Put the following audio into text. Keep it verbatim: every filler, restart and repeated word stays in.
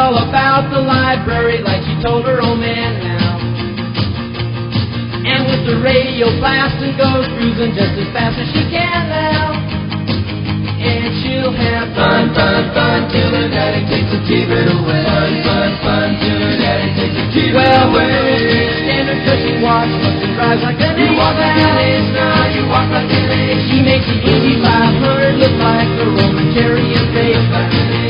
all about the library like she told her old man now. And with the radio blasting, goes cruising just as fast as she can now. And she'll have fun, fun, fun till her daddy takes the T V away. Fun, fun, fun till her daddy takes the T V well, away. Well, standard cause she walks, but she drives like an you walk like an ace now, you walk like an ace. She makes the Indy five hundred look like a Roman chariot race.